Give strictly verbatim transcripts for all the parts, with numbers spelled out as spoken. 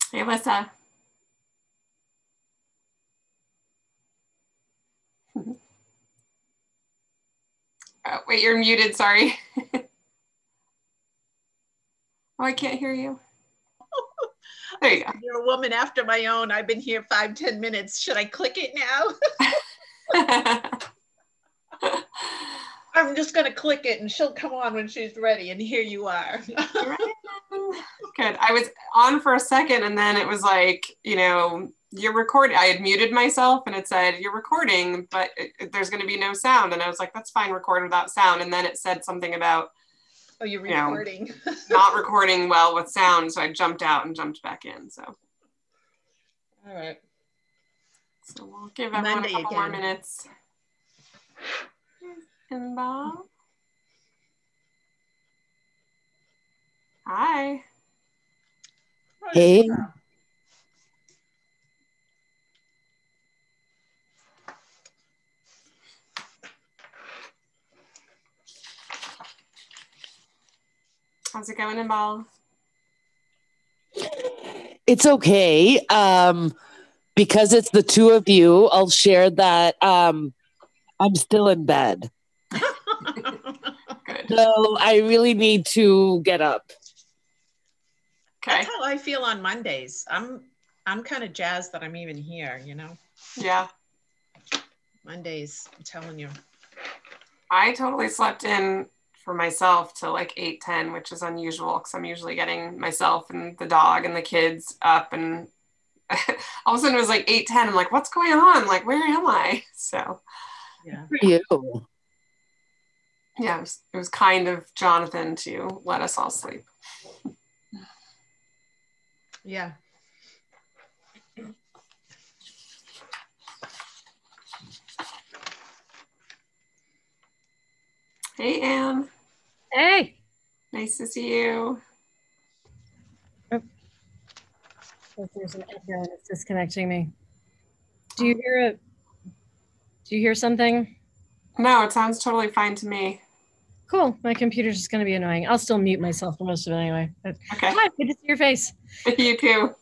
Hey, Alyssa. Oh, wait, you're muted, sorry. Oh, I can't hear you. There you go. You're a woman after my own. I've been here five, ten minutes. Should I click it now? I'm just going to click it and she'll come on when she's ready. And here you are. Good. I was on for a second and then it was like, you know, you're recording. I had muted myself and it said, you're recording, but it, there's going to be no sound. And I was like, that's fine, record without sound. And then it said something about, oh, you're recording. You know, not recording well with sound. So I jumped out and jumped back in. So. All right. So we'll give everyone Monday a couple again. more minutes. And Bob. Hi. Hey. How's it going, Imbal? It's okay. Um, because it's the two of you, I'll share that um, I'm still in bed. Good. So I really need to get up. Okay. That's how I feel on Mondays. I'm I'm kind of jazzed that I'm even here, you know? Yeah. Mondays, I'm telling you. I totally slept in for myself till like eight ten, which is unusual because I'm usually getting myself and the dog and the kids up, and all of a sudden it was like eight ten. I'm like, what's going on? Like, where am I? So yeah. For you. Yeah, it was, it was kind of Jonathan to let us all sleep. Yeah. Hey, Anne. Hey. Nice to see you. Oh. There's an echo and it's disconnecting me. Do you hear it? Do you hear something? No, it sounds totally fine to me. Cool. My computer's just going to be annoying. I'll still mute myself for most of it anyway. But okay. Hi, good to see your face. You too.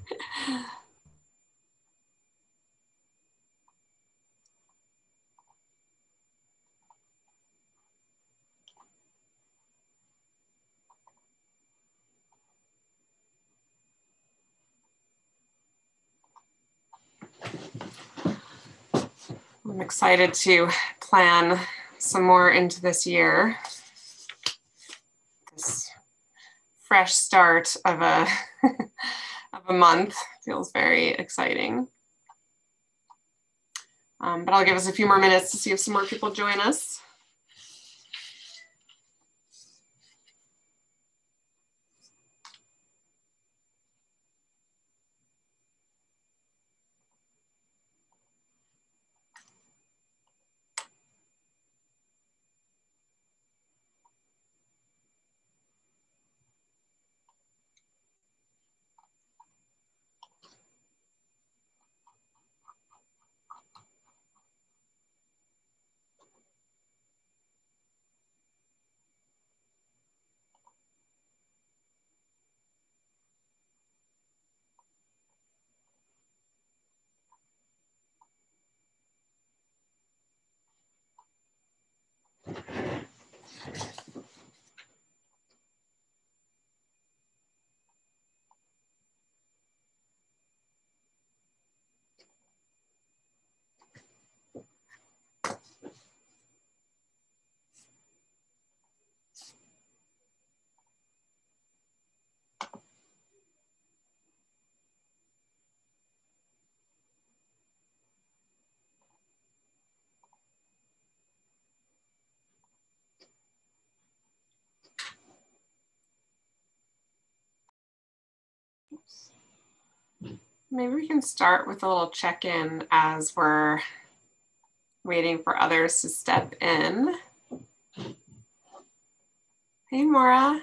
I'm excited to plan some more into this year. This fresh start of a of a month feels very exciting. Um, but I'll give us a few more minutes to see if some more people join us. Maybe we can start with a little check-in as we're waiting for others to step in. Hey, Maura.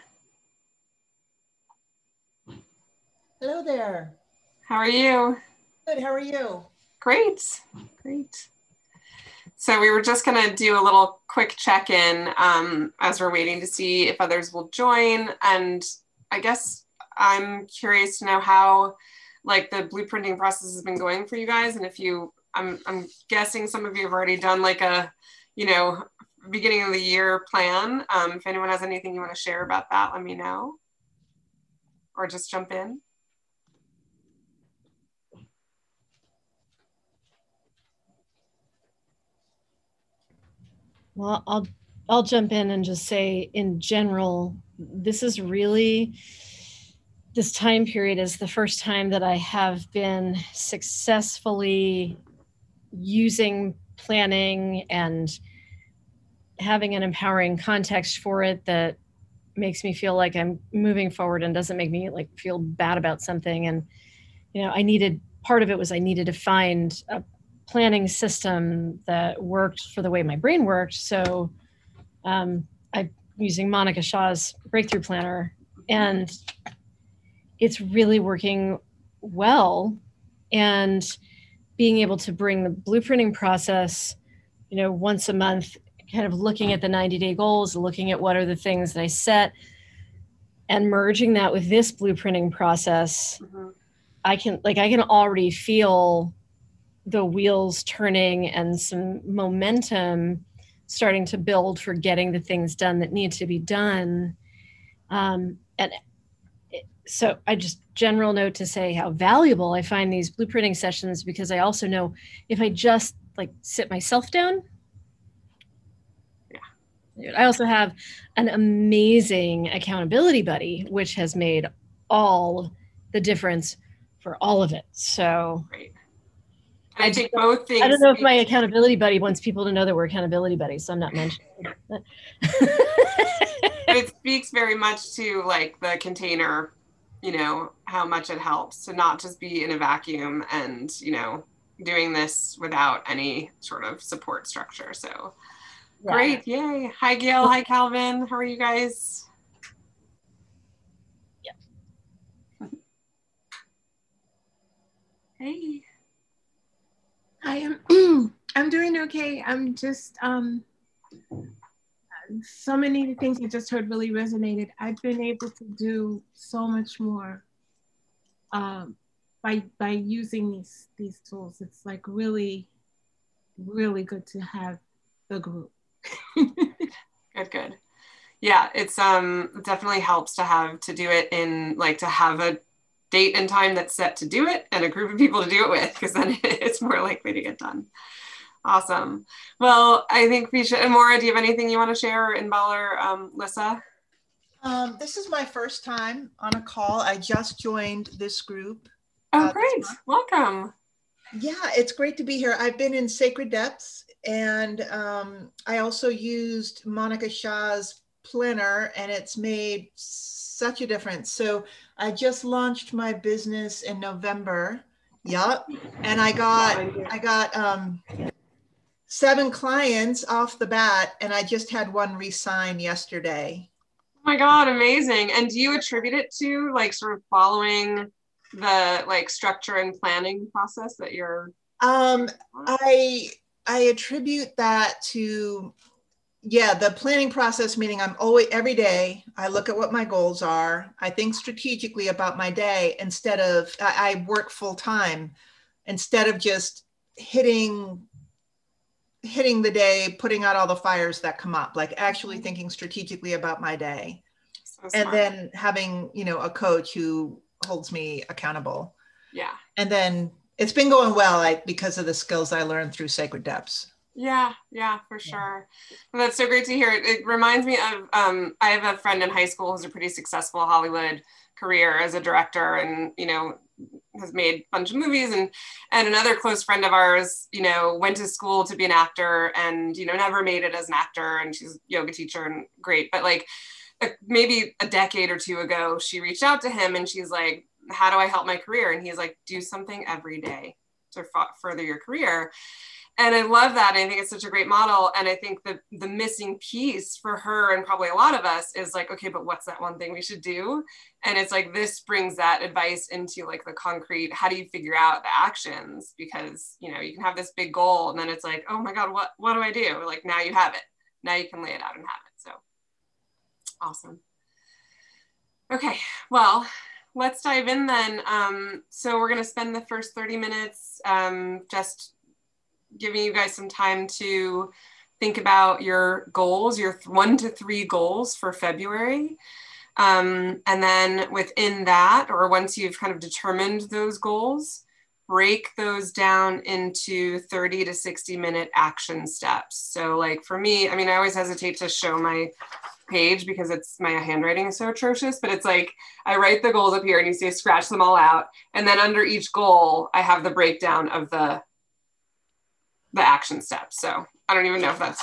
Hello there. How are you? Good, how are you? Great, great. So we were just gonna do a little quick check-in um, as we're waiting to see if others will join. And I guess I'm curious to know how like the blueprinting process has been going for you guys. And if you, I'm, I'm guessing some of you have already done like a, you know, beginning of the year plan. Um, if anyone has anything you want to share about that, let me know, or just jump in. Well, I'll I'll jump in and just say, in general, this is really, this time period is the first time that I have been successfully using planning and having an empowering context for it that makes me feel like I'm moving forward and doesn't make me like feel bad about something. And, you know, I needed, part of it was I needed to find a planning system that worked for the way my brain worked. So um, I'm using Monica Shaw's Breakthrough Planner, and it's really working well. And being able to bring the blueprinting process, you know, once a month, kind of looking at the ninety day goals, looking at what are the things that I set, and merging that with this blueprinting process, mm-hmm. I can like, I can already feel the wheels turning and some momentum starting to build for getting the things done that need to be done. Um, and so I just general note to say how valuable I find these blueprinting sessions, because I also know if I just like sit myself down, yeah. I also have an amazing accountability buddy, which has made all the difference for all of it. So great. I think both things. I don't know if my accountability buddy wants people to know that we're accountability buddies, so I'm not mentioning it. It speaks very much to like the container, you know, how much it helps to not just be in a vacuum and, you know, doing this without any sort of support structure. So yeah. Great. Yay. Hi, Gail. Hi, Calvin. How are you guys? Yeah. Hey. I am I'm doing okay. I'm just um so many things I just heard really resonated. I've been able to do so much more um by by using these these tools. It's like really, really good to have the group. Good, good. Yeah, it's um it definitely helps to have to do it in like to have a date and time that's set to do it and a group of people to do it with, because then it's more likely to get done. Awesome. Well, I think we should, and Maura, do you have anything you want to share, or Inbal or um, Lissa? Um, this is my first time on a call. I just joined this group. Oh, uh, great. Welcome. Yeah, it's great to be here. I've been in Sacred Depths, and um, I also used Monica Shaw's planner, and it's made such a difference. So I just launched my business in November. Yep. And I got, I got um, seven clients off the bat, and I just had one re-sign yesterday. Oh my God, amazing. And do you attribute it to like sort of following the like structure and planning process that you're? Um, I, I attribute that to, yeah, the planning process, meaning I'm always, every day, I look at what my goals are. I think strategically about my day instead of, I, I work full time, instead of just hitting, hitting the day, putting out all the fires that come up, like actually thinking strategically about my day. So and then having, you know, a coach who holds me accountable. Yeah. And then it's been going well, like, because of the skills I learned through Sacred Depths. Yeah, yeah, for sure. Well, that's so great to hear. It, it reminds me of, um, I have a friend in high school who's a pretty successful Hollywood career as a director, and, you know, has made a bunch of movies, and, and another close friend of ours, you know, went to school to be an actor and, you know, never made it as an actor, and she's a yoga teacher and great. But like maybe a decade or two ago, she reached out to him and she's like, how do I help my career? And he's like, do something every day to f- further your career. And I love that. I think it's such a great model. And I think the, the missing piece for her and probably a lot of us is like, okay, but what's that one thing we should do? And it's like, this brings that advice into like the concrete, how do you figure out the actions? Because, you know, you can have this big goal and then it's like, oh my God, what, what do I do? Like, now you have it. Now you can lay it out and have it. So awesome. Okay, well, let's dive in then. Um, so we're going to spend the first thirty minutes um, just giving you guys some time to think about your goals, your one to three goals for February. Um, and then within that, or once you've kind of determined those goals, break those down into thirty to sixty minute action steps. So like for me, I mean, I always hesitate to show my page because it's my handwriting is so atrocious, but it's like I write the goals up here and you see I scratch them all out. And then under each goal, I have the breakdown of the, the action steps. So I don't even know if that's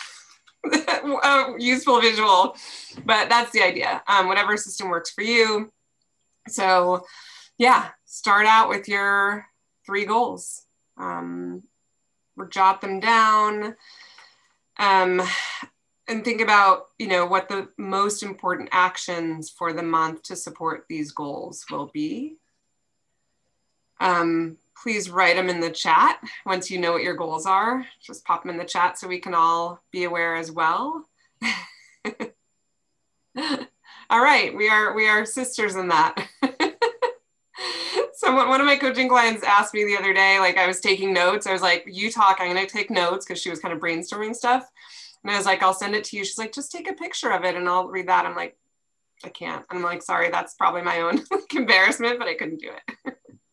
a useful visual, but that's the idea. Um, whatever system works for you. So yeah, start out with your three goals. Um, jot them down. Um, and think about, you know, what the most important actions for the month to support these goals will be. Um, please write them in the chat once you know what your goals are. Just pop them in the chat so we can all be aware as well. All right, we are we are sisters in that. So one of my coaching clients asked me the other day, like I was taking notes. I was like, you talk, I'm gonna take notes, because she was kind of brainstorming stuff. And I was like, I'll send it to you. She's like, just take a picture of it and I'll read that. I'm like, I can't. I'm like, sorry, that's probably my own like, embarrassment, but I couldn't do it.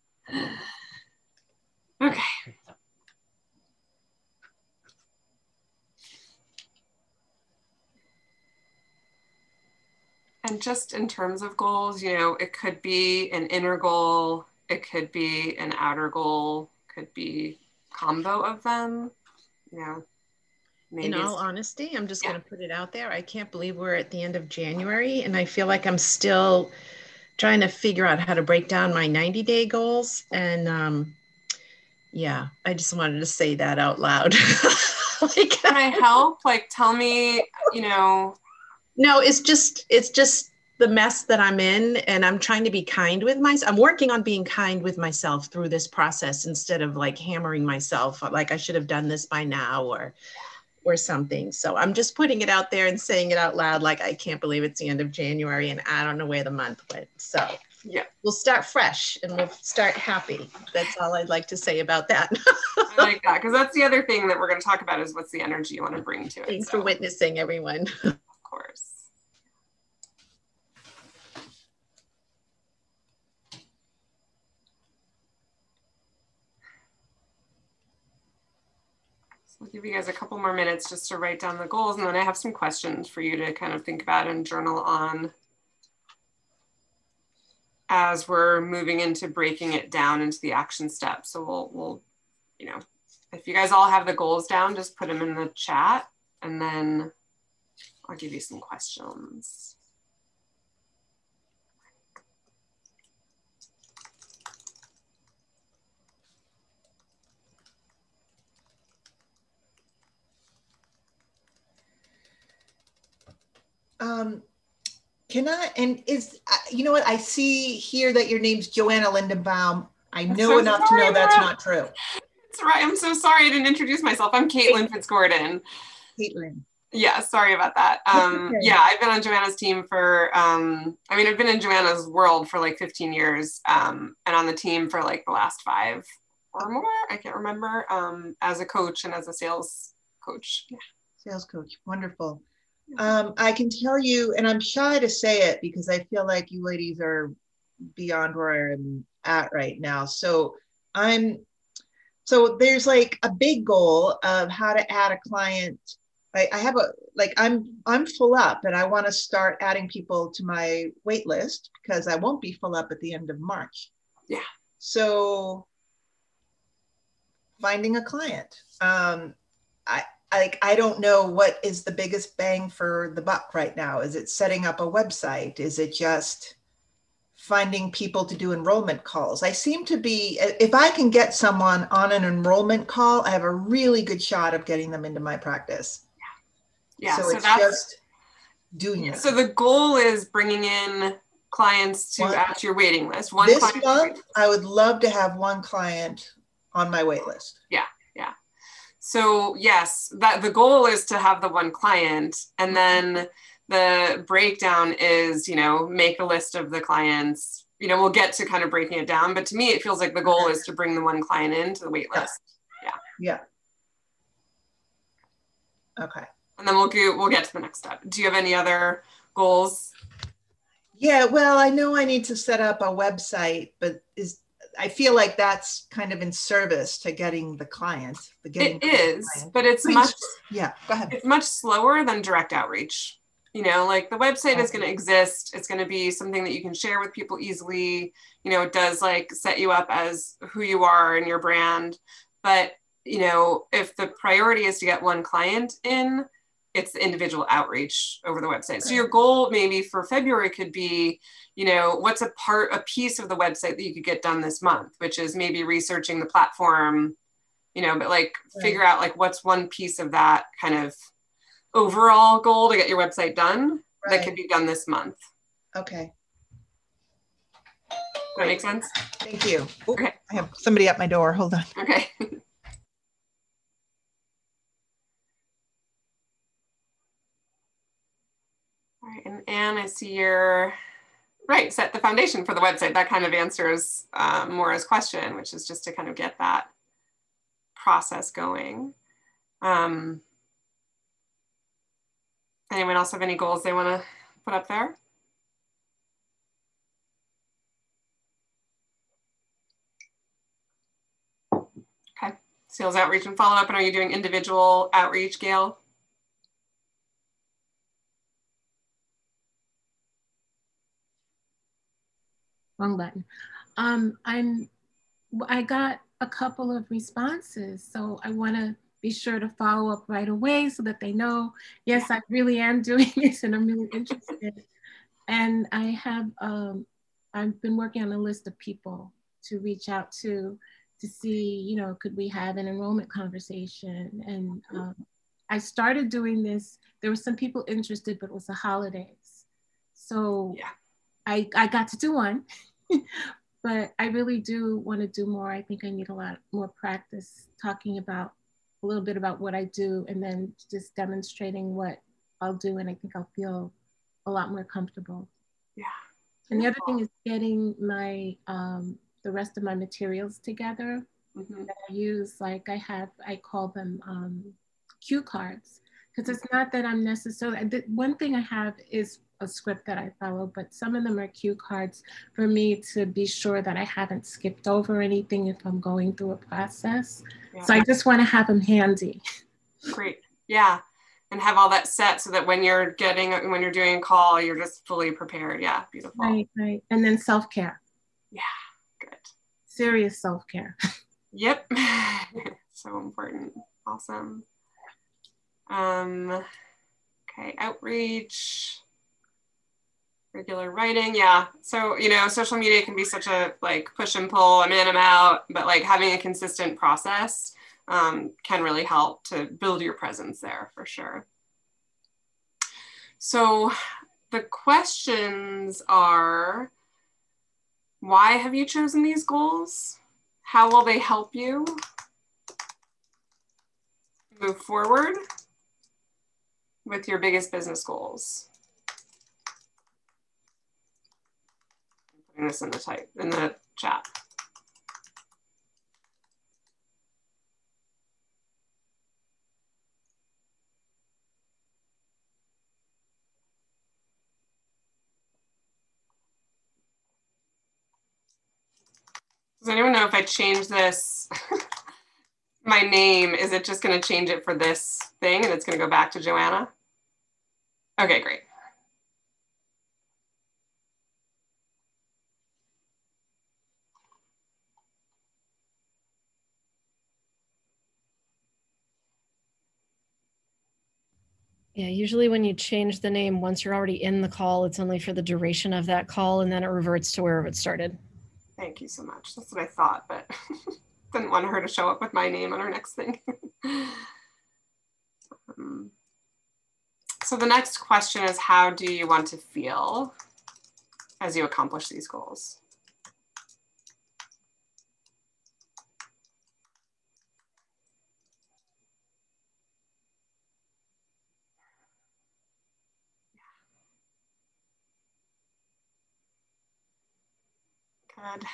Okay. And just in terms of goals, you know, it could be an inner goal, it could be an outer goal, could be combo of them, you know. In all honesty, I'm just yeah. going to put it out there. I can't believe we're at the end of January, and I feel like I'm still trying to figure out how to break down my ninety day goals. And um, yeah, I just wanted to say that out loud. Like, can I help? Like, tell me, you know. No, it's just, it's just the mess that I'm in, and I'm trying to be kind with myself. I'm working on being kind with myself through this process instead of like hammering myself like I should have done this by now or or something. So I'm just putting it out there and saying it out loud. Like, I can't believe it's the end of January and I don't know where the month went. So yeah, we'll start fresh and we'll start happy. That's all I'd like to say about that. I like that, because that's the other thing that we're going to talk about is what's the energy you want to bring to it. Thanks so. for witnessing, everyone. Of course. I'll give you guys a couple more minutes just to write down the goals, and then I have some questions for you to kind of think about and journal on as we're moving into breaking it down into the action steps. So we'll, we'll, you know, if you guys all have the goals down, just put them in the chat, and then I'll give you some questions. Um, can I, and is, uh, you know what, I see here that your name's Joanna Lindenbaum. I know so enough to know that's not true. That's right. I'm so sorry I didn't introduce myself. I'm Caitlin Fitzgordon. Caitlin. Yeah, sorry about that. Um, okay. Yeah, I've been on Joanna's team for, um, I mean, I've been in Joanna's world for like fifteen years um, and on the team for like the last five or more, I can't remember, um, as a coach and as a sales coach. Yeah. Sales coach, wonderful. Um, I can tell you, and I'm shy to say it because I feel like you ladies are beyond where I'm at right now. So I'm, so there's like a big goal of how to add a client. I, I have a, like, I'm, I'm full up and I want to start adding people to my wait list because I won't be full up at the end of March. Yeah. So finding a client. Um, I, Like, I don't know what is the biggest bang for the buck right now. Is it setting up a website? Is it just finding people to do enrollment calls? I seem to be, if I can get someone on an enrollment call, I have a really good shot of getting them into my practice. Yeah. Yeah. So, So it's that's just doing it. So the goal is bringing in clients to One, add to your waiting list. One this client month, I would love to have one client on my wait list. Yeah. Yeah. So yes, that the goal is to have the one client, and then the breakdown is, you know, make a list of the clients, you know, we'll get to kind of breaking it down. But to me, it feels like the goal is to bring the one client into the wait list. Yeah. Yeah. Okay. And then we'll go, we'll get to the next step. Do you have any other goals? Yeah, well, I know I need to set up a website, but is I feel like that's kind of in service to getting the client. The getting It is, client. but it's Please, much, yeah, go ahead. it's much slower than direct outreach. You know, like the website Okay. is going to exist. It's going to be something that you can share with people easily. You know, it does like set you up as who you are and your brand. But, you know, if the priority is to get one client in, it's the individual outreach over the website. So your goal maybe for February could be, you know, what's a part, a piece of the website that you could get done this month, which is maybe researching the platform, you know, but like Right. figure out like what's one piece of that kind of overall goal to get your website done Right. that could be done this month. Okay, Does that make sense? thank you. Ooh, Okay. I have somebody at my door. Hold on. Okay. All right, and Anne, I see you're right, set the foundation for the website. That kind of answers um, Maura's question, which is just to kind of get that process going. Um, anyone else have any goals they want to put up there? Okay, sales outreach and follow up. And are you doing individual outreach, Gail? Wrong button. Um, I'm, I got a couple of responses, so I want to be sure to follow up right away so that they know, yes, I really am doing this and I'm really interested. And I have, um, I've been working on a list of people to reach out to, to see, you know, could we have an enrollment conversation? And um, I started doing this, there were some people interested, but it was the holidays. So Yeah. I, I got to do one, but I really do want to do more. I think I need a lot more practice talking about a little bit about what I do and then just demonstrating what I'll do. And I think I'll feel a lot more comfortable. Yeah. And the other thing is getting my, um, the rest of my materials together Mm-hmm. that I use. Like I have, I call them um, cue cards, because it's not that I'm necessarily, the one thing I have is a script that I follow, but some of them are cue cards for me to be sure that I haven't skipped over anything if I'm going through a process. Yeah. So I just want to have them handy. Great. Yeah. And have all that set so that when you're getting, when you're doing a call, you're just fully prepared. Yeah. Beautiful. Right, right. And then self-care. Yeah. Good. Serious self-care. Yep. So important. Awesome. Um, okay. Outreach, regular writing. Yeah. So, you know, social media can be such a like push and pull. I'm in, I'm out, but like having a consistent process um, can really help to build your presence there for sure. So the questions are, why have you chosen these goals? How will they help you move forward with your biggest business goals? I'm putting this in the type in the chat. Does anyone know if I change this, my name, is it just going to change it for this thing and it's going to go back to Joanna? Okay, great. Yeah, usually when you change the name, once you're already in the call, it's only for the duration of that call, and then it reverts to wherever it started. Thank you so much. That's what I thought, but didn't want her to show up with my name on her next thing. um, so the next question is, how do you want to feel as you accomplish these goals? Good.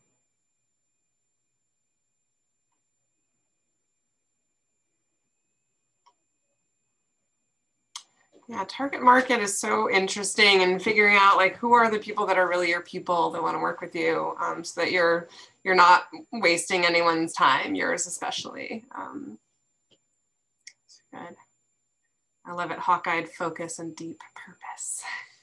Yeah, target market is so interesting, and figuring out like who are the people that are really your people that want to work with you, um, so that you're you're not wasting anyone's time, yours especially. Um, good. I love it. Hawk-eyed focus and deep purpose.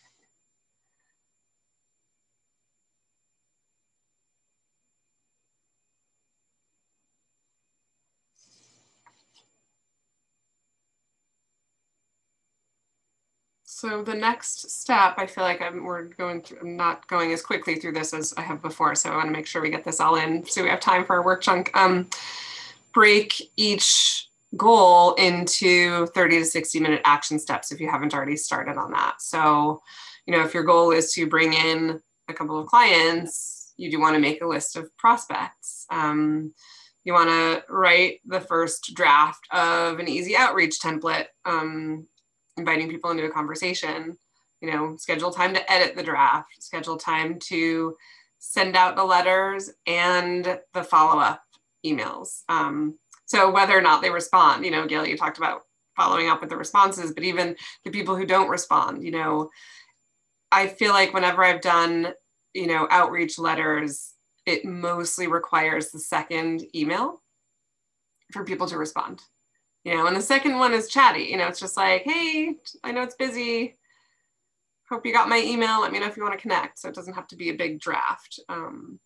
So the next step, I feel like I'm, we're going through, I'm not going as quickly through this as I have before. So I want to make sure we get this all in so we have time for our work chunk. Um, break each goal into thirty to sixty minute action steps if you haven't already started on that. So, you know, if your goal is to bring in a couple of clients, you do want to make a list of prospects. Um, you want to write the first draft of an easy outreach template, um, inviting people into a conversation, you know, schedule time to edit the draft, schedule time to send out the letters and the follow-up emails. Um, so whether or not they respond, you know, Gail, you talked about following up with the responses, but even the people who don't respond, you know, I feel like whenever I've done, you know, outreach letters, it mostly requires the second email for people to respond. You know, and the second one is chatty. You know, it's just like, hey, I know it's busy. Hope you got my email. Let me know if you want to connect. So it doesn't have to be a big draft. Um,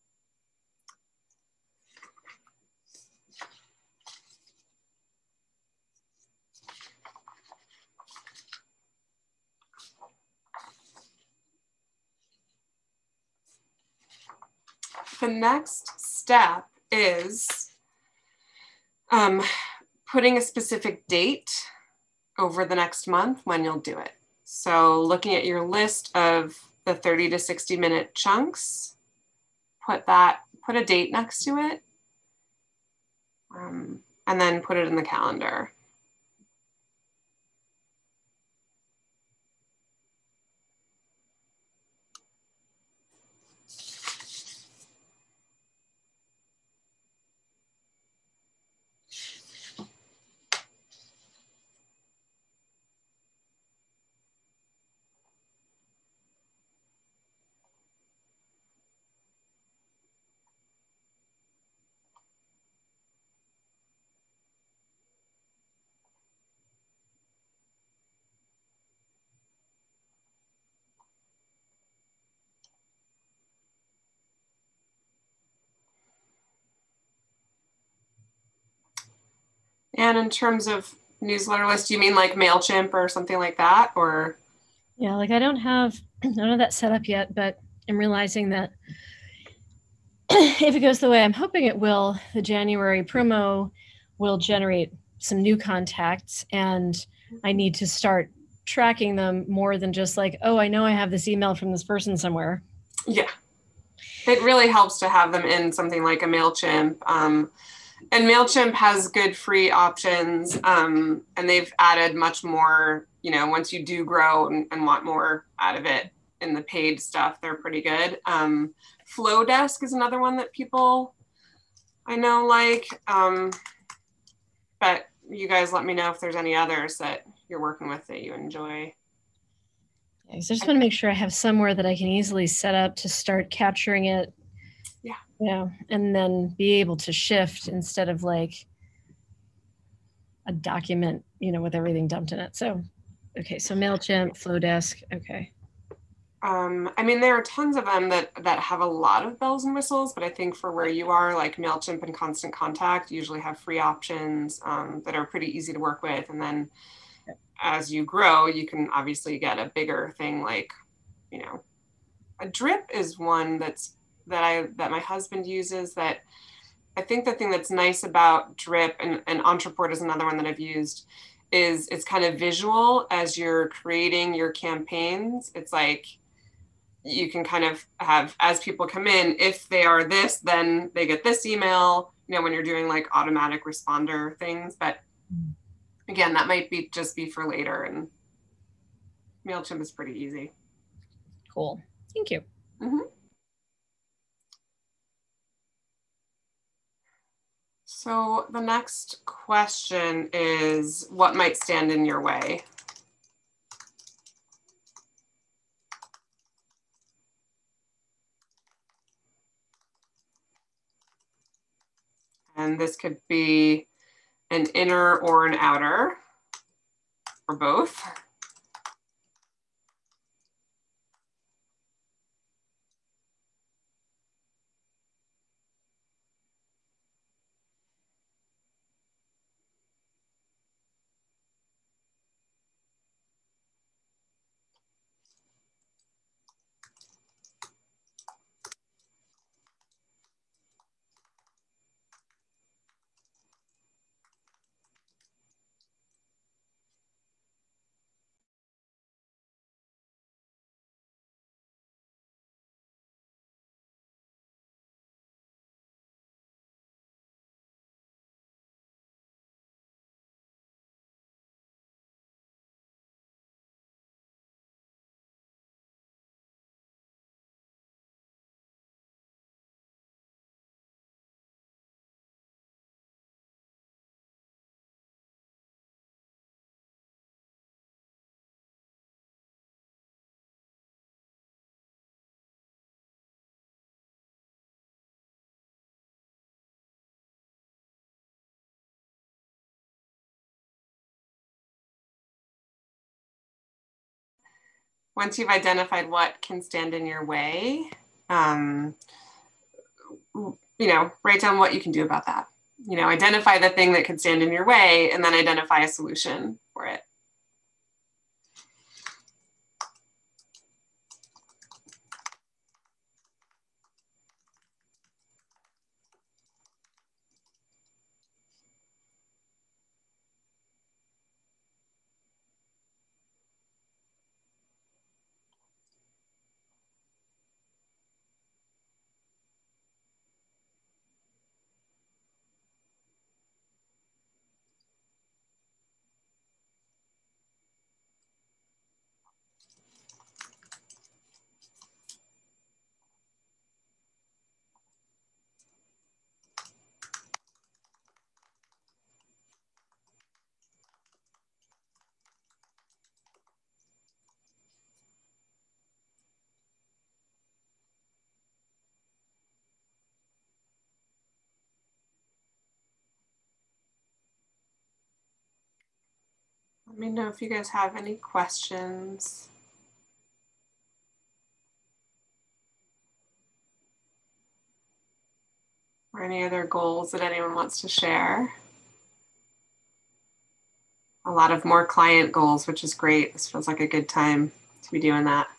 the next step is um, putting a specific date over the next month when you'll do it. So looking at your list of the thirty to sixty minute chunks, put that, put a date next to it, um, and then put it in the calendar. And in terms of newsletter list, you mean like MailChimp or something like that, or? Yeah, like I don't have none of that set up yet, but I'm realizing that if it goes the way I'm hoping it will, the January promo will generate some new contacts, and I need to start tracking them more than just like, oh, I know I have this email from this person somewhere. Yeah, it really helps to have them in something like a MailChimp. Um, and MailChimp has good free options, um, and they've added much more, you know, once you do grow and, and want more out of it in the paid stuff, they're pretty good. Um, Flowdesk is another one that people I know like, um, but you guys let me know if there's any others that you're working with that you enjoy. Yeah, I just want to make sure I have somewhere that I can easily set up to start capturing it. Yeah. Yeah, and then be able to shift instead of like a document, you know, with everything dumped in it. So, okay, so MailChimp, Flowdesk, okay. Um, I mean, there are tons of them that that have a lot of bells and whistles, but I think for where you are, like MailChimp and Constant Contact usually have free options um, that are pretty easy to work with. And then as you grow, you can obviously get a bigger thing like, you know, a drip is one that's that I that my husband uses that I think the thing that's nice about drip and, and Entreport is another one that I've used is it's kind of visual as you're creating your campaigns. It's like you can kind of have, as people come in, if they are this, then they get this email, you know, when you're doing like automatic responder things. But again, that might be just be for later, and MailChimp is pretty easy. Cool. Thank you. Mm-hmm. So the next question is, what might stand in your way? And this could be an inner or an outer, or both. Once you've identified what can stand in your way, um, you know, write down what you can do about that. You know, identify the thing that could stand in your way and then identify a solution for it. Let me know if you guys have any questions. Or any other goals that anyone wants to share. A lot of more client goals, which is great. This feels like a good time to be doing that.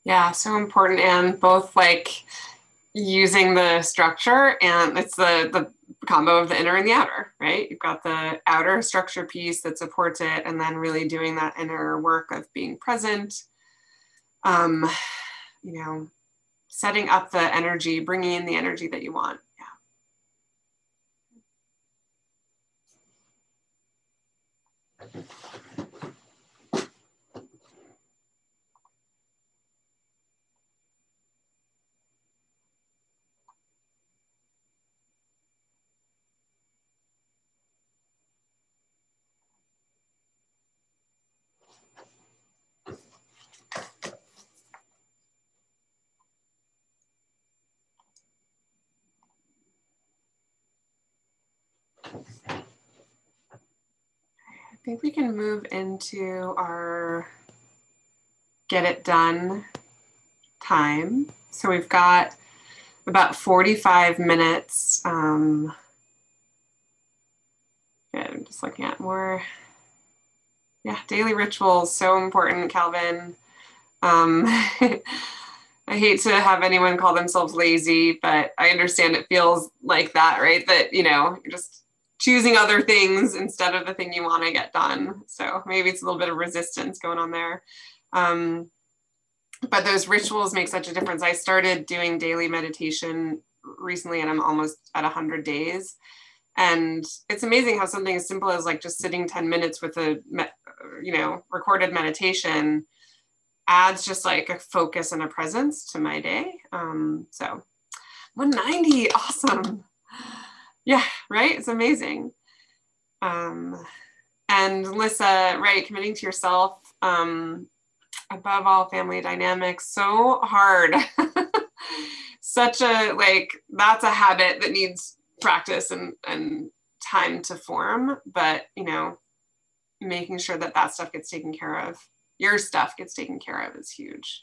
Yeah, so important. And both like using the structure, and it's the, the combo of the inner and the outer, right? You've got the outer structure piece that supports it, and then really doing that inner work of being present, um, you know, setting up the energy, bringing in the energy that you want. Yeah. I think we can move into our get it done time. So we've got about forty-five minutes. Um, good, I'm just looking at more. Yeah, daily rituals, so important, Calvin. Um, I hate to have anyone call themselves lazy, but I understand it feels like that, right? That, you know, you're just choosing other things instead of the thing you want to get done. So maybe it's a little bit of resistance going on there. Um, but those rituals make such a difference. I started doing daily meditation recently, and I'm almost at one hundred days. And it's amazing how something as simple as like just sitting ten minutes with a, you know, recorded meditation adds just like a focus and a presence to my day. Um, so one ninety, awesome. Yeah, right? It's amazing. Um, and Lissa, right, committing to yourself, um, above all family dynamics, so hard. Such a, like, that's a habit that needs practice and, and time to form, but, you know, making sure that that stuff gets taken care of, your stuff gets taken care of is huge.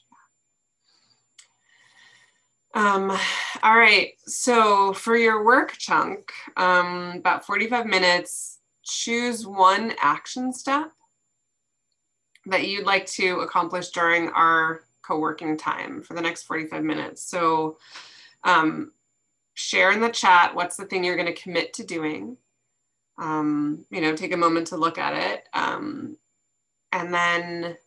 Um, all right, so for your work chunk, um, about forty-five minutes, choose one action step that you'd like to accomplish during our co-working time for the next forty-five minutes. So um, share in the chat what's the thing you're going to commit to doing. Um, you know, take a moment to look at it. Um, and then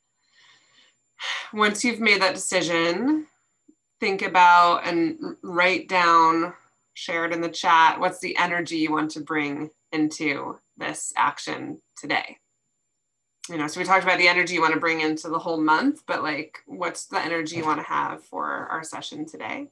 once you've made that decision, think about and write down, share it in the chat, what's the energy you want to bring into this action today. You know, so we talked about the energy you want to bring into the whole month, but like, what's the energy you want to have for our session today?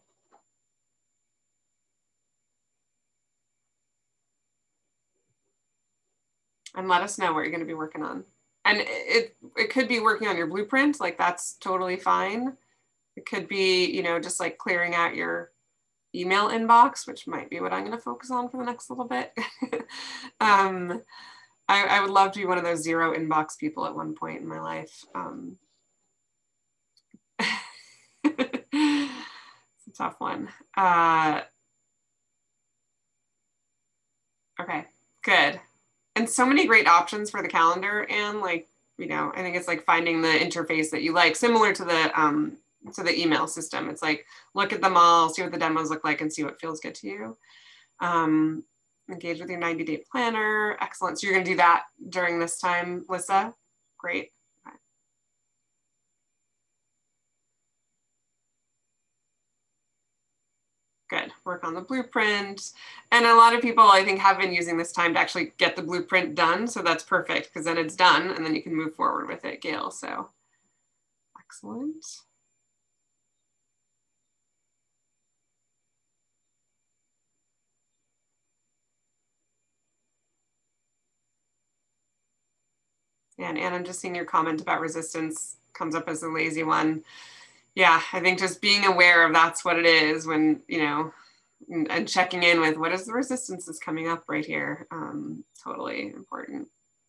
And let us know what you're going to be working on. And it, it could be working on your blueprint, like that's totally fine. It could be, you know, just like clearing out your email inbox, which might be what I'm going to focus on for the next little bit. um, I, I would love to be one of those zero inbox people at one point in my life. Um, it's a tough one. Uh, okay, good. And so many great options for the calendar, and like, you know, I think it's like finding the interface that you like, similar to the um, to the email system. It's like, look at them all, see what the demos look like, and see what feels good to you. Um, engage with your ninety day planner. Excellent. So you're going to do that during this time, Lissa? Great. Okay. Good. Work on the blueprint. And a lot of people, I think, have been using this time to actually get the blueprint done. So that's perfect, because then it's done and then you can move forward with it, Gail. So excellent. And, and I'm just seeing your comment about resistance comes up as a lazy one. Yeah, I think just being aware of that's what it is when, you know, and, and checking in with what is the resistance that's coming up right here. Um, totally important.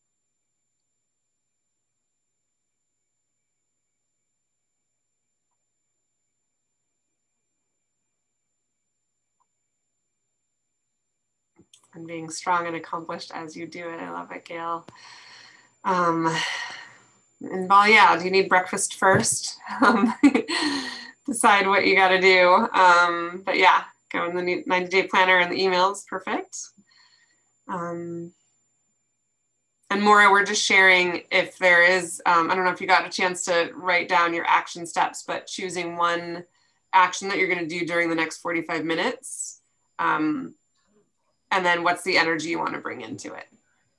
And being strong and accomplished as you do it. I love it, Gail. Um, And well, yeah, do you need breakfast first? Um, decide what you got to do. Um, but yeah, go in the ninety day planner and the emails. Perfect. Um, and Maura, we're just sharing if there is, um, I don't know if you got a chance to write down your action steps, but choosing one action that you're going to do during the next forty-five minutes. Um, and then what's the energy you want to bring into it?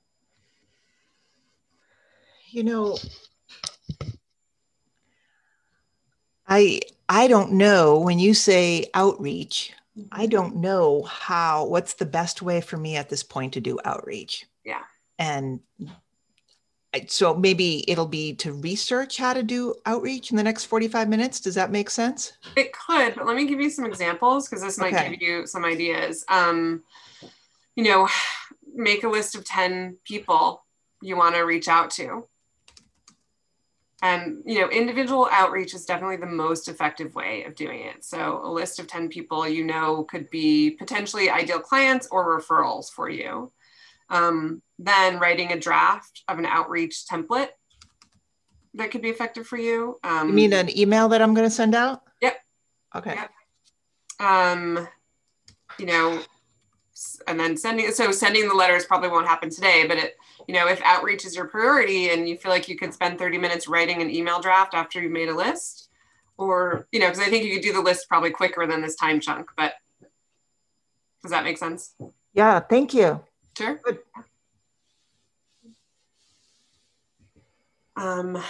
You know, I I don't know when you say outreach, I don't know how, what's the best way for me at this point to do outreach. Yeah. And I- so maybe it'll be to research how to do outreach in the next forty-five minutes. Does that make sense? It could, but let me give you some examples because this might Okay. give you some ideas. Um, you know, make a list of ten people you want to reach out to. And, you know, individual outreach is definitely the most effective way of doing it. So a list of ten people you know could be potentially ideal clients or referrals for you. Um, then writing a draft of an outreach template that could be effective for you. Um, You mean an email that I'm going to send out? Yep. Okay. Yep. Um, you know, and then sending, so sending the letters probably won't happen today, but it, you know, if outreach is your priority and you feel like you could spend thirty minutes writing an email draft after you've made a list, or, you know, because I think you could do the list probably quicker than this time chunk, but does that make sense? Yeah, thank you. Sure. Good. Um,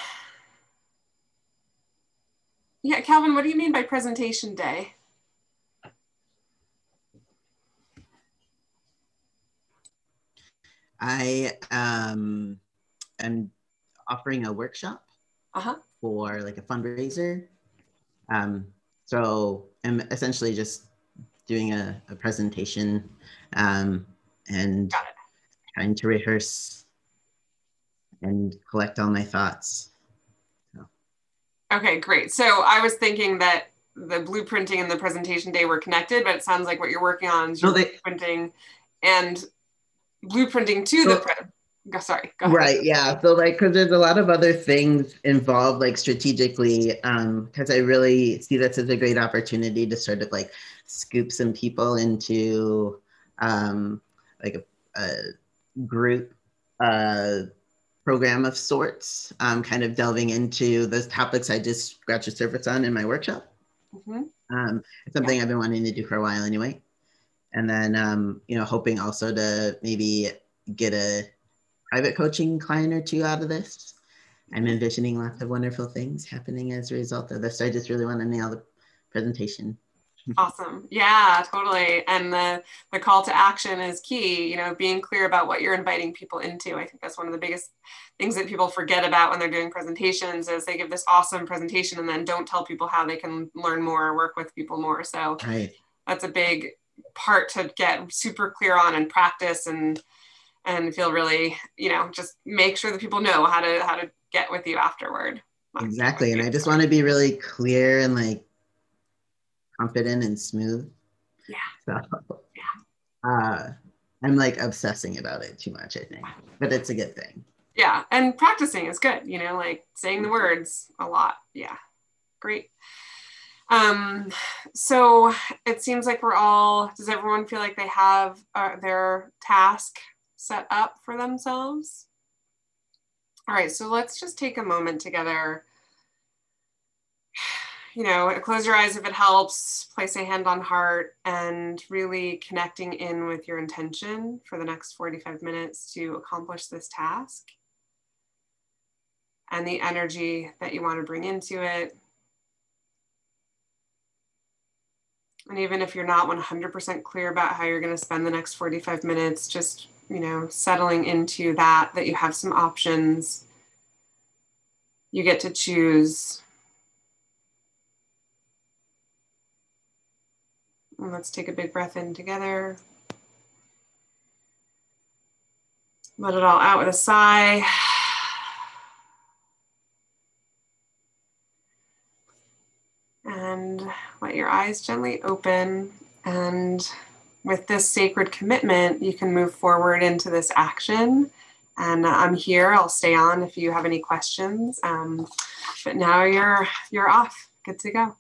yeah, Calvin, what do you mean by presentation day? I um, am offering a workshop uh-huh. for like a fundraiser. Um, so I'm essentially just doing a, a presentation um, and trying to rehearse and collect all my thoughts. So. Okay, great. So I was thinking that the blueprinting and the presentation day were connected, but it sounds like what you're working on is you're no, they, blueprinting and blueprinting to so, the pre- go, sorry go ahead. Right, yeah, so like because there's a lot of other things involved like strategically, um because I really see this as a great opportunity to sort of like scoop some people into um like a, a group uh program of sorts, um kind of delving into those topics I just scratched the surface on in my workshop. Mm-hmm. um it's something yeah. I've been wanting to do for a while anyway. And then, um, you know, hoping also to maybe get a private coaching client or two out of this. I'm envisioning lots of wonderful things happening as a result of this. So I just really want to nail the presentation. Awesome. Yeah, totally. And the, the call to action is key, you know, being clear about what you're inviting people into. I think that's one of the biggest things that people forget about when they're doing presentations is they give this awesome presentation and then don't tell people how they can learn more or work with people more. So right. That's a big part to get super clear on and practice and and feel really, you know, just make sure that people know how to how to get with you afterward. Exactly. And I just want to be really clear and like confident and smooth. Yeah. So yeah. Uh, I'm like obsessing about it too much, I think, but it's a good thing. Yeah. And practicing is good, you know, like saying the words a lot. Yeah. Great. Um, so it seems like we're all, does everyone feel like they have uh, their task set up for themselves? All right, so let's just take a moment together. You know, close your eyes if it helps, place a hand on heart, and really connecting in with your intention for the next forty-five minutes to accomplish this task and the energy that you want to bring into it. And even if you're not one hundred percent clear about how you're going to spend the next forty-five minutes, just, you know, settling into that, that you have some options. You get to choose. And let's take a big breath in together. Let it all out with a sigh. And let your eyes gently open. And with this sacred commitment, you can move forward into this action And I'm here. I'll stay on if you have any questions. Um, but now you're you're off. Good to go.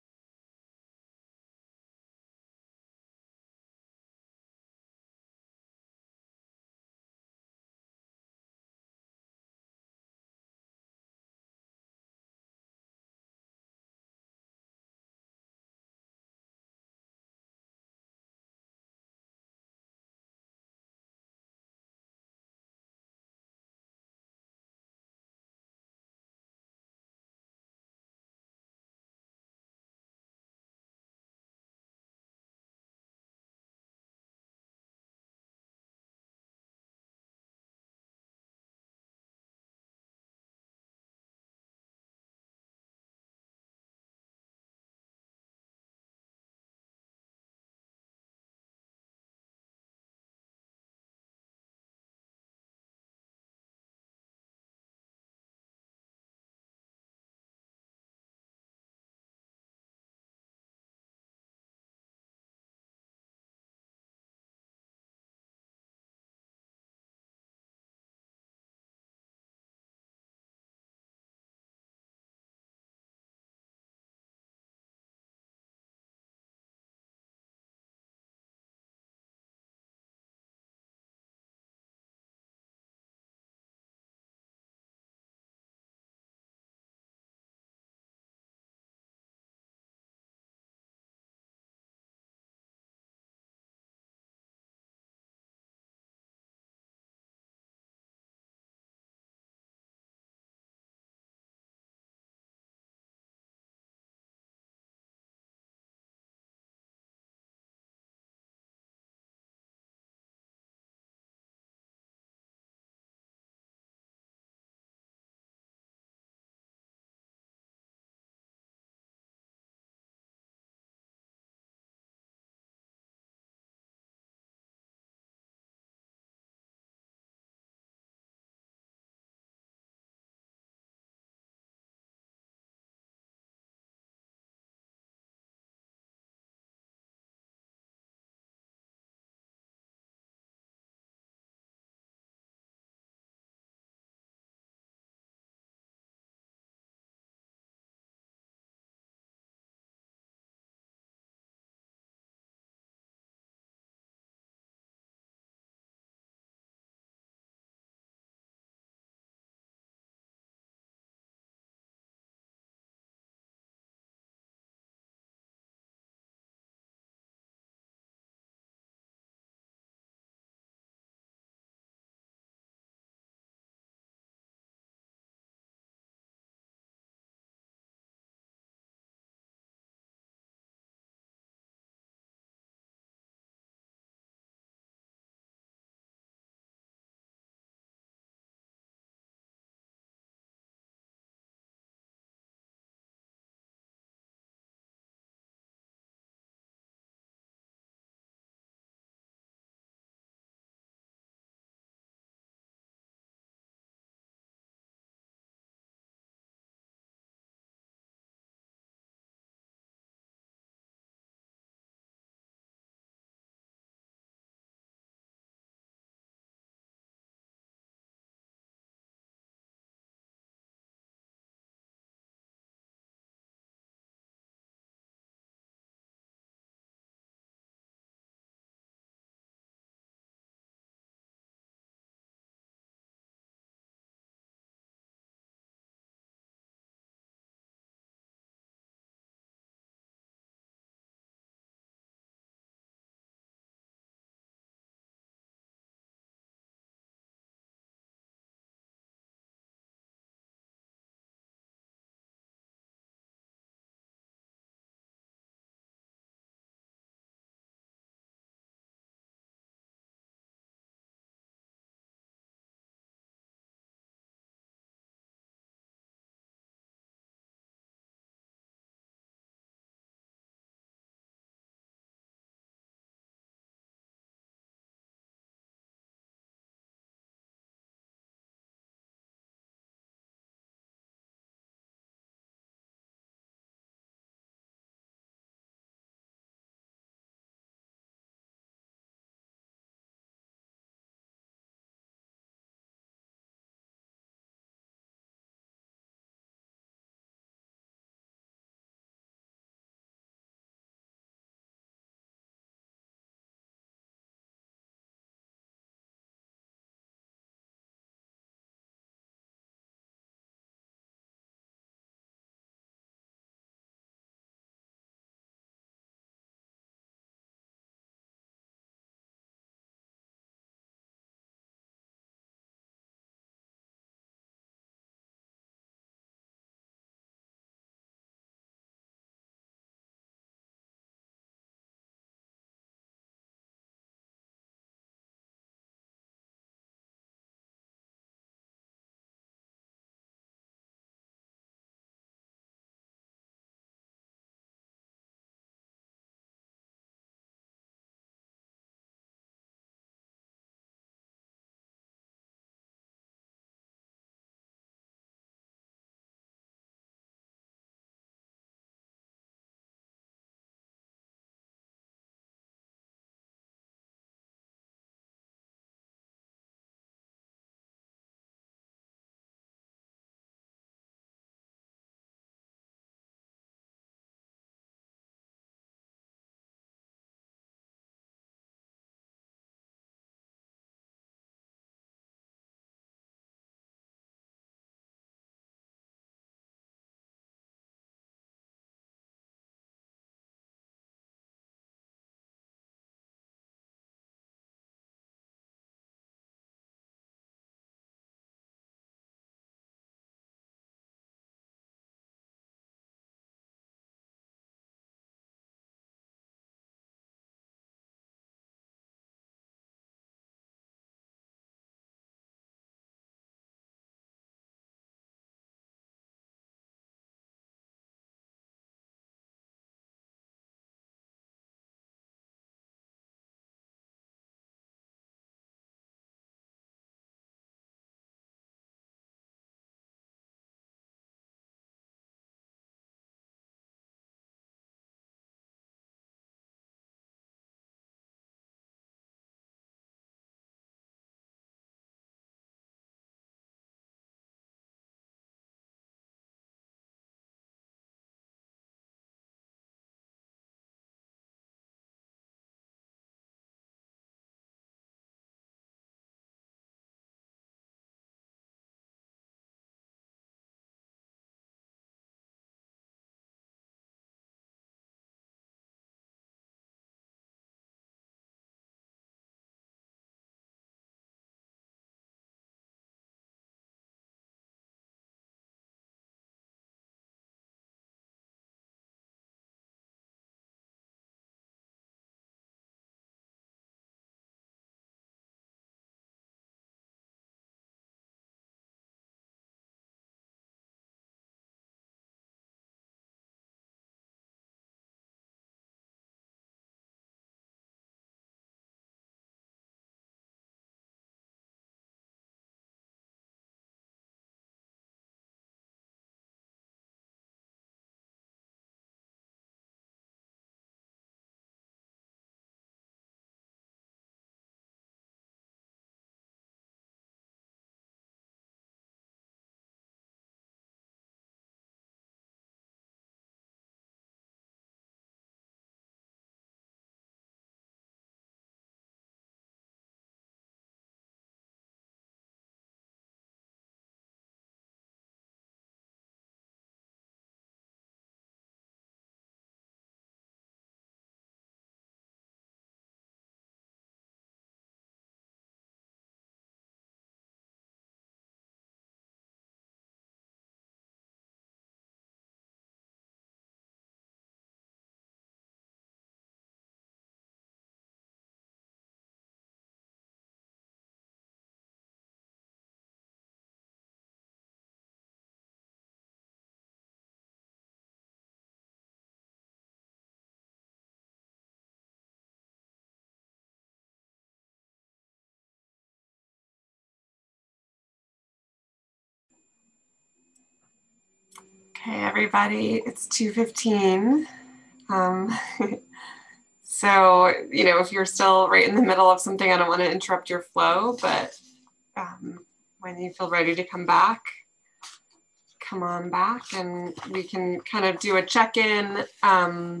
Okay, everybody, it's two fifteen. Um, so, you know, if you're still right in the middle of something, I don't want to interrupt your flow, but um, when you feel ready to come back, come on back and we can kind of do a check-in. Um,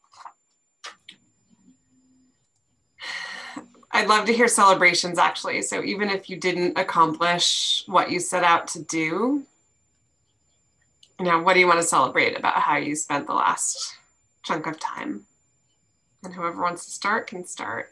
I'd love to hear celebrations, actually. So even if you didn't accomplish what you set out to do, you know, what do you want to celebrate about how you spent the last chunk of time? And whoever wants to start can start.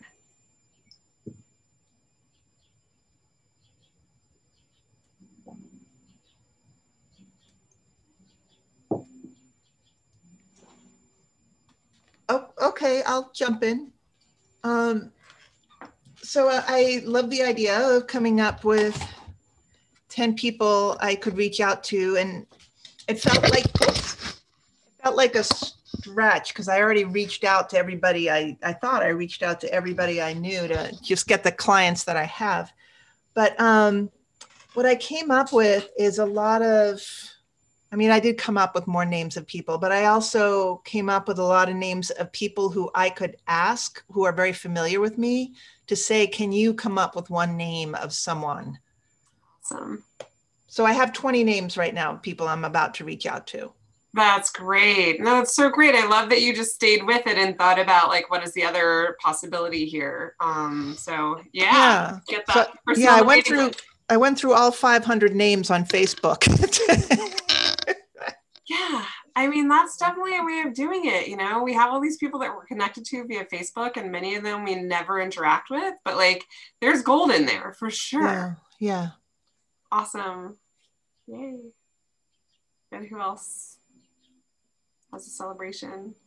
Oh, okay, I'll jump in. Um, so uh, I love the idea of coming up with ten people I could reach out to, and it felt like oops, it felt like a stretch because I already reached out to everybody. I, I thought I reached out to everybody I knew to just get the clients that I have. But um, what I came up with is a lot of, I mean, I did come up with more names of people, but I also came up with a lot of names of people who I could ask, who are very familiar with me, to say, can you come up with one name of someone? Awesome. So I have twenty names right now, people I'm about to reach out to. That's great. No, it's so great. I love that you just stayed with it and thought about like, what is the other possibility here? Um, so yeah, Yeah, get so, that. yeah I went through, I went through all five hundred names on Facebook. Yeah, I mean, that's definitely a way of doing it. You know, we have all these people that we're connected to via Facebook, and many of them we never interact with, but like there's gold in there for sure. Yeah, yeah. Awesome. Yay. And who else has a celebration?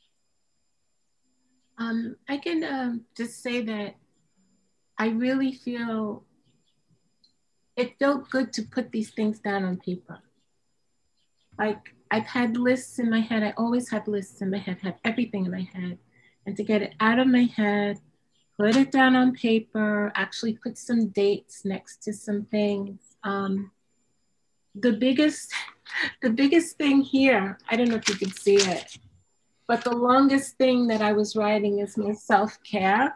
Um, I can um, just say that I really feel it felt good to put these things down on paper. Like I've had lists in my head. I always have lists in my head, have everything in my head. And to get it out of my head, put it down on paper, actually put some dates next to some things. Um, the biggest, the biggest thing here, I don't know if you can see it, but the longest thing that I was writing is my self-care.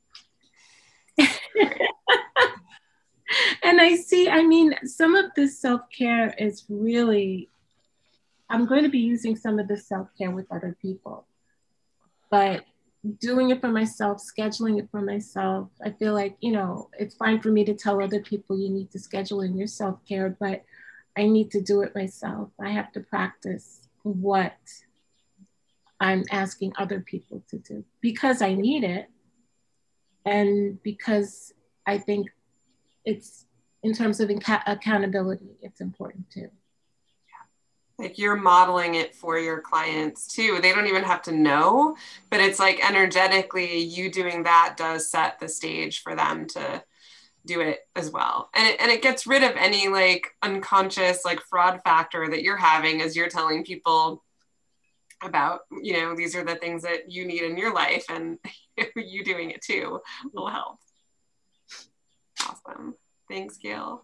And I see, I mean, some of this self-care is really, I'm going to be using some of this self-care with other people, but doing it for myself, scheduling it for myself, I feel like, you know, it's fine for me to tell other people you need to schedule in your self-care, but I need to do it myself. I have to practice what I'm asking other people to do because I need it. And because I think it's, in terms of inca- accountability, it's important too. Like you're modeling it for your clients too. They don't even have to know, but it's like energetically you doing that does set the stage for them to do it as well. And it, and it gets rid of any like unconscious like fraud factor that you're having as you're telling people about, you know, these are the things that you need in your life, and you doing it too will help. Awesome. Thanks, Gail.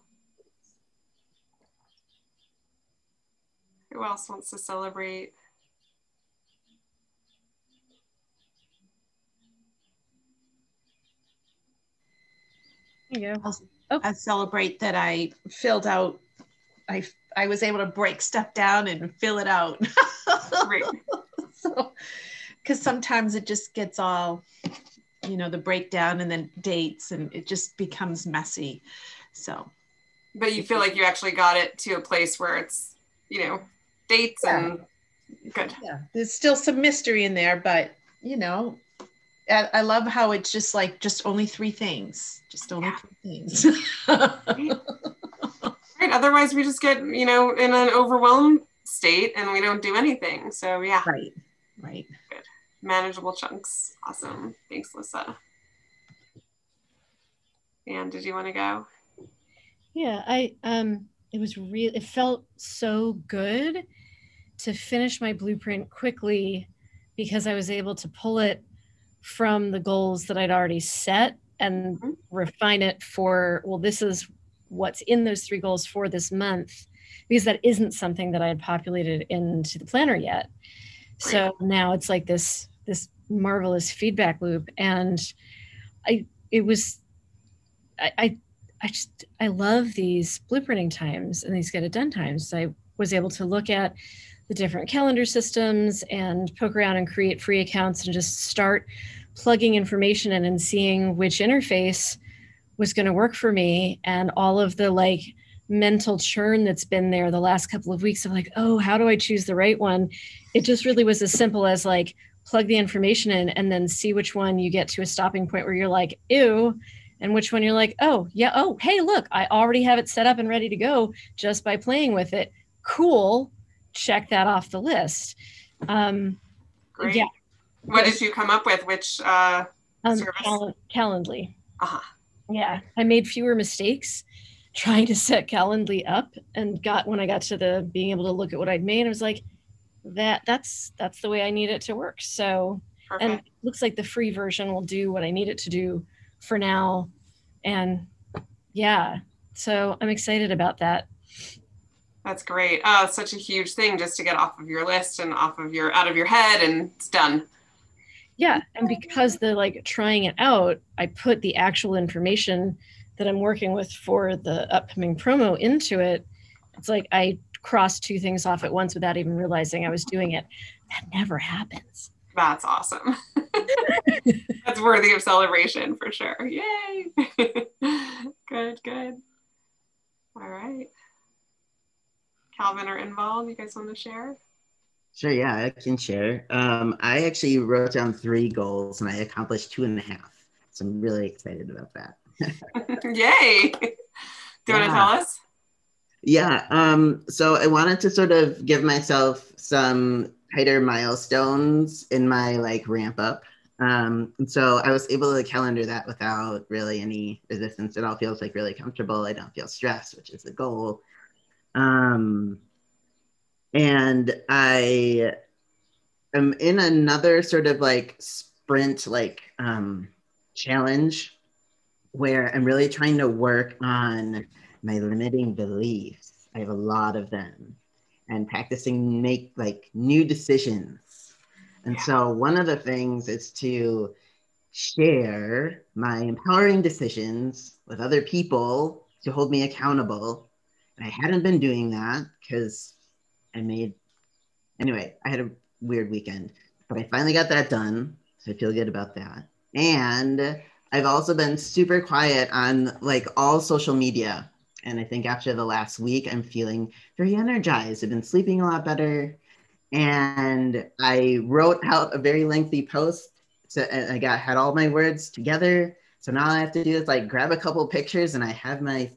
Who else wants to celebrate? There you go. I'll, Oh. I'll celebrate that I filled out, I, I was able to break stuff down and fill it out. Great. So, because sometimes it just gets all, you know, the breakdown and then dates, and it just becomes messy. So. But you feel like you actually got it to a place where it's, you know, dates Yeah. and good. Yeah, there's still some mystery in there, but you know, I, I love how it's just like just only three things, just only Yeah. three things. Right. Right. Otherwise, we just get, you know, in an overwhelmed state and we don't do anything. So yeah. Right. Right. Good. Manageable chunks. Awesome. Thanks, Lissa. And did you want to go? Yeah, I um it was real it felt so good to finish my blueprint quickly because I was able to pull it from the goals that I'd already set and refine it for, well, this is what's in those three goals for this month. because that isn't something that I had populated into the planner yet. So now it's like this, this marvelous feedback loop. And I, it was, I, I, I just, I love these blueprinting times and these get it done times. I was able to look at the different calendar systems and poke around and create free accounts and just start plugging information in and seeing which interface was going to work for me. And all of the like mental churn that's been there the last couple of weeks of like, oh, how do I choose the right one? It just really was as simple as like plug the information in and then see which one you get to a stopping point where you're like, ew, and which one you're like, oh, yeah, oh, hey, look, I already have it set up and ready to go just by playing with it. Cool. Check that off the list. Um, Great. Yeah. What did you come up with? Which uh, um, service? Cal- Calendly. Uh-huh. Yeah, I made fewer mistakes trying to set Calendly up, and got when I got to the being able to look at what I'd made, I was like, that that's that's the way I need it to work. So, Perfect. And it looks like the free version will do what I need it to do for now. And yeah, so I'm excited about that. That's great. Oh, it's such a huge thing just to get off of your list and off of your, out of your head, and it's done. Yeah, and because the like trying it out, I put the actual information that I'm working with for the upcoming promo into it. It's like I crossed two things off at once without even realizing I was doing it. That never happens. That's awesome. That's worthy of celebration for sure. Yay. Good, good. All right. Calvin or Inval, you guys want to share? Sure, yeah, I can share. Um, I actually wrote down three goals and I accomplished two and a half. So I'm really excited about that. Yay. Do you yeah. want to tell us? Yeah, um, so I wanted to sort of give myself some tighter milestones in my like ramp up. Um, and so I was able to calendar that without really any resistance. It all feels like really comfortable. I don't feel stressed, which is the goal. Um, and I am in another sort of like sprint, like um, challenge where I'm really trying to work on my limiting beliefs. I have a lot of them, and practicing make like new decisions. And yeah. So one of the things is to share my empowering decisions with other people to hold me accountable. And I hadn't been doing that because I made, anyway, I had a weird weekend, but I finally got that done. So I feel good about that. And I've also been super quiet on like all social media. And I think after the last week, I'm feeling very energized. I've been sleeping a lot better. And I wrote out a very lengthy post. So and I got had all my words together. So now all I have to do is like grab a couple pictures and I have my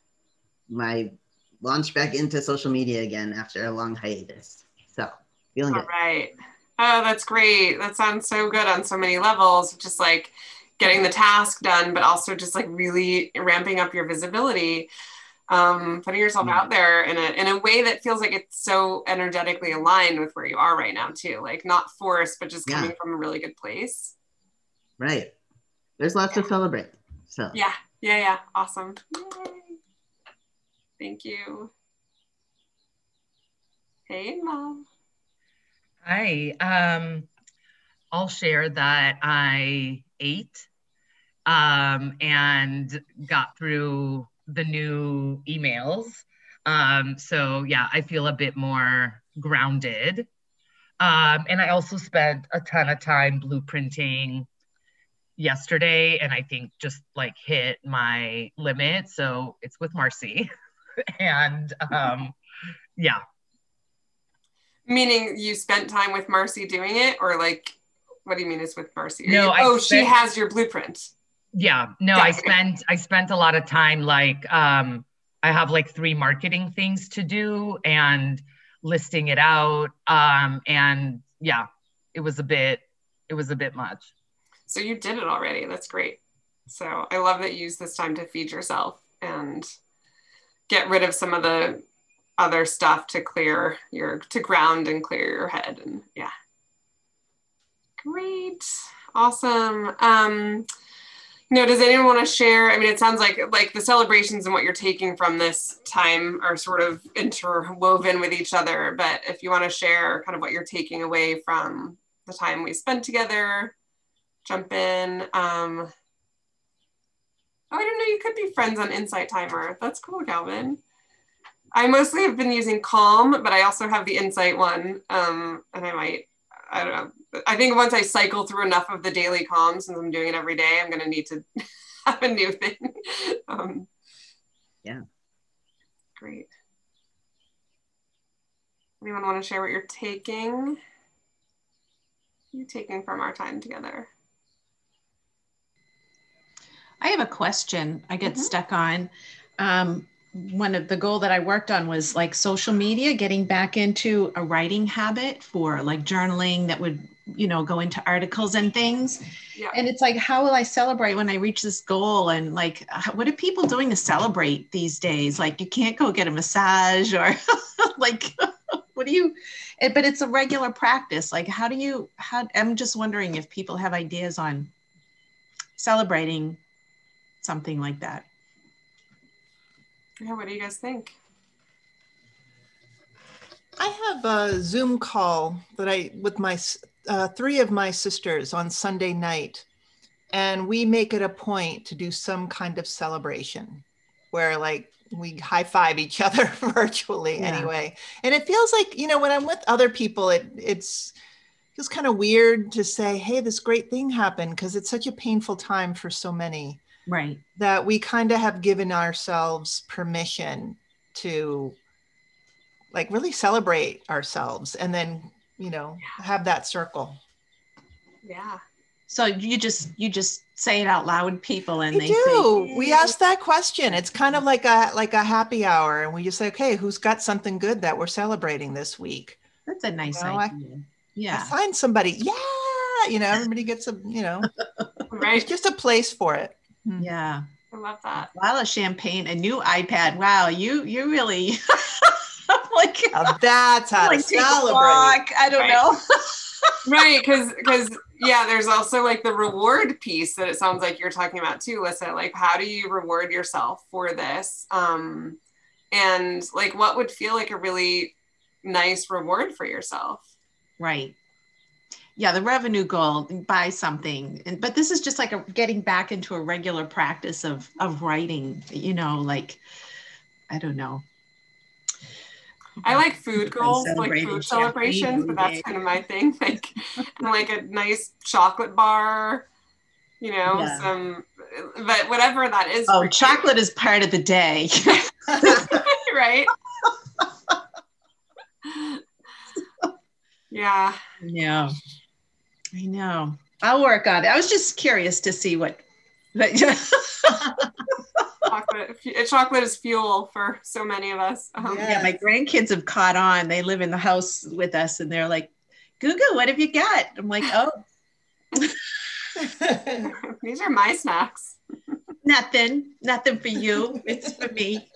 my launch back into social media again after a long hiatus. So feeling all good. Right. Oh, that's great. That sounds so good on so many levels. Just like getting the task done, but also just like really ramping up your visibility, um, putting yourself yeah. out there in a in a way that feels like it's so energetically aligned with where you are right now too. Like not forced, but just coming yeah. from a really good place. Right. There's lots yeah. to celebrate. So yeah, yeah, yeah. Awesome. Yay. Thank you. Hey, Mom. Hi. Um, I'll share that I ate um, and got through the new emails. Um, so yeah, I feel a bit more grounded. Um, and I also spent a ton of time blueprinting yesterday, and I think just like hit my limit. So it's with Marcy. And um, yeah. Meaning you spent time with Marcy doing it, or like, what do you mean it's with Marcy? No, you, I oh, spent, she has your blueprint. Yeah, no, Got I it. spent I spent a lot of time like um, I have like three marketing things to do and listing it out, um, and yeah, it was a bit it was a bit much. So you did it already. That's great. So I love that you use this time to feed yourself and get rid of some of the other stuff to clear your, to ground and clear your head. And yeah. Great. Awesome. Um, No, does anyone want to share? I mean, it sounds like like the celebrations and what you're taking from this time are sort of interwoven with each other. But if you want to share kind of what you're taking away from the time we spent together, jump in. Um, oh, I didn't know you could be friends on Insight Timer. That's cool, Calvin. I mostly have been using Calm, but I also have the Insight one. Um, and I might, I don't know. I think once I cycle through enough of the daily Calm, since I'm doing it every day, I'm going to need to have a new thing. Um, yeah. Great. Anyone want to share what you're taking? What are you taking from our time together? I have a question I get Mm-hmm. stuck on. Um, one of the goal that I worked on was like social media, getting back into a writing habit for like journaling that would, you know, go into articles and things. Yeah. And it's like, how will I celebrate when I reach this goal? And like, what are people doing to celebrate these days? Like, you can't go get a massage or like, what do you, but it's a regular practice. Like, how do you, how, I'm just wondering if people have ideas on celebrating something like that. Yeah, what do you guys think? I have a Zoom call that I with my uh, three of my sisters on Sunday night, and we make it a point to do some kind of celebration where like we high five each other virtually Yeah. anyway. And it feels like, you know, when I'm with other people, it it's feels kind of weird to say, hey, this great thing happened, because it's such a painful time for so many. Right. That we kind of have given ourselves permission to like really celebrate ourselves and then, you know, have that circle. Yeah. So you just, you just say it out loud, people, and We they do. say, We ask that question. It's kind of like a like a happy hour, and we just say, okay, who's got something good that we're celebrating this week? That's a nice You know, idea. I, Yeah. I find somebody, yeah, you know, everybody gets a, you know, Right. it's just a place for it. Yeah. I love that. Bottle of champagne, a new iPad. Wow, you you really like Now that's how like to take a celebrate. walk. I don't Right. know. Right, because because yeah, there's also like the reward piece that it sounds like you're talking about too, Lissa. Like, how do you reward yourself for this? Um, and like, what would feel like a really nice reward for yourself? Right. Yeah, the revenue goal, buy something. And but this is just like a getting back into a regular practice of of writing, you know, like I don't know. I like food goals, like Celebrating food champagne celebrations, but every that's day. kind of my thing. Like, and like a nice chocolate bar, you know, Yeah. some, but whatever that is. Oh, for you. chocolate is part of the day. Right? Yeah. Yeah. I know. I'll work on it. I was just curious to see what. But Chocolate, chocolate is fuel for so many of us. Um, Yeah. yeah, my grandkids have caught on. They live in the house with us, and they're like, "Gugu, what have you got?" I'm like, "Oh, These are my snacks. nothing, nothing for you. It's for me."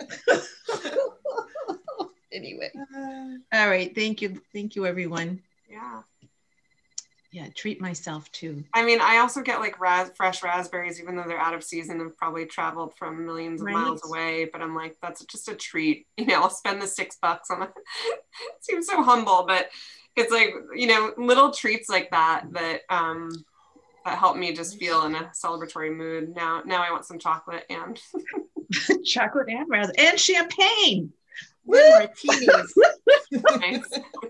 Anyway, all right. Thank you, thank you, everyone. Yeah. Yeah, treat myself too. I mean, I also get like ras- fresh raspberries, even though they're out of season and probably traveled from millions of Right. miles away. But I'm like, that's just a treat. You know, I'll spend the six bucks on it. It seems so humble, but it's like, you know, little treats like that that um, that help me just feel in a celebratory mood. Now, now I want some chocolate and Chocolate and raspberry and champagne. With martinis. nice.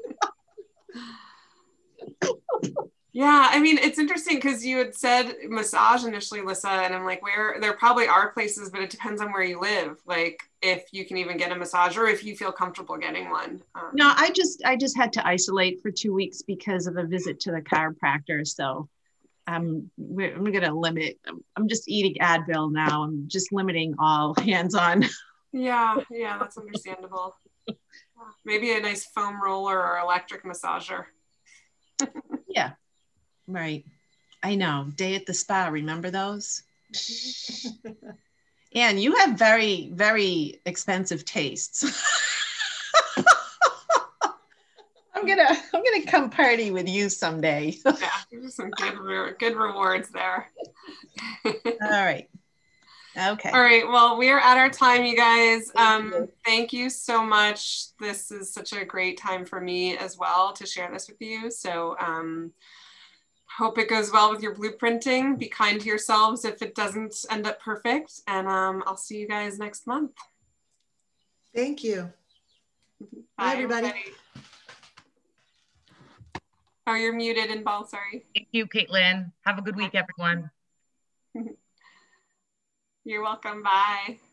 Yeah, I mean, it's interesting because you had said massage initially, Lissa, and I'm like, where there probably are places, but it depends on where you live. Like, if you can even get a massage or if you feel comfortable getting one. Um, No, I just I just had to isolate for two weeks because of a visit to the chiropractor. So I'm we're, I'm gonna limit. I'm, I'm just eating Advil now. I'm just limiting all hands-on. yeah, yeah, that's understandable. Yeah, maybe a nice foam roller or electric massager. Yeah, right. I know. Day at the spa. Remember those? And you have very very expensive tastes. I I'm gonna I'm gonna come party with you someday. Yeah, there's some good re- good rewards there. All right. Okay. All right. Well, we are at our time, you guys. Um, thank you so much. This is such a great time for me as well to share this with you. So um, hope it goes well with your blueprinting. Be kind to yourselves if it doesn't end up perfect. And um, I'll see you guys next month. Thank you. Bye, Bye, everybody. everybody. Oh, you're muted in both, sorry. Thank you, Caitlin. Have a good week, everyone. You're welcome. Bye.